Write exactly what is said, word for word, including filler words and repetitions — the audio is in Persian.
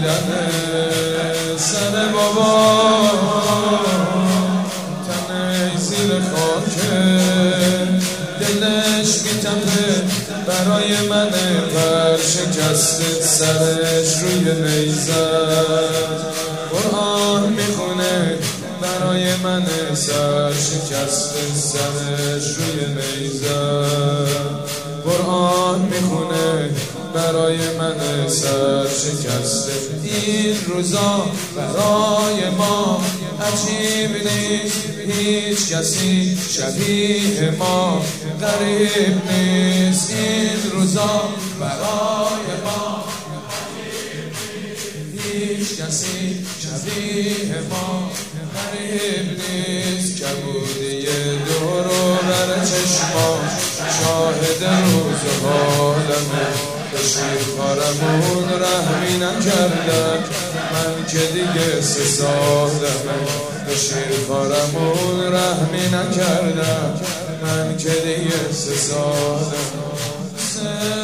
دیدن سر بابا تنه زیر خاکه دلش میتپه برای من ورشکسته سرش روی نیزد قرآن میخونه برای من سر شکسته سرش روی نیزد قرآن میخونه برای من سر شکسته این روزا برای ما عجیب نیست هیچ کسی شبیه ما غریب نیست این روزا برای ما هیچ کسی شبیه ما غریب نیست کبودی دور و بر چشما شاهد روز حالمه به شیرخوارمون رحمی نکردن من که دیگه سه سالمه به شیرخوارمون رحمی نکردن من که دیگه سه سالمه